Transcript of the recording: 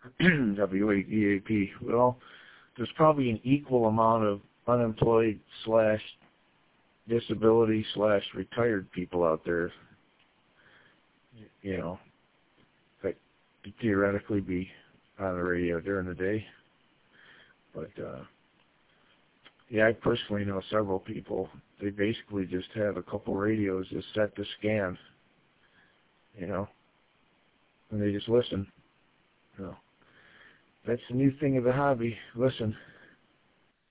WADAP. Well, there's probably an equal amount of unemployed slash disability slash retired people out there, you know, that could theoretically be on the radio during the day. But, yeah, I personally know several people. They basically just have a couple radios just set to scan, you know, and they just listen. You know, that's the new thing of the hobby. Listen.